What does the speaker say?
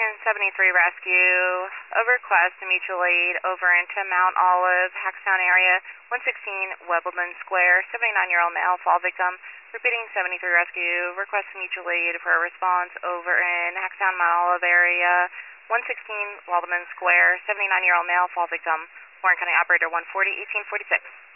Station 73 Rescue, a request to mutual aid over into Mount Olive, Hackstown area, 116 Webbleman Square, 79-year-old male fall victim. Repeating 73 Rescue, request mutual aid for a response over in Hackstown, Mount Olive area, 116 Webbleman Square, 79-year-old male fall victim. Warren County Operator 140, 1846.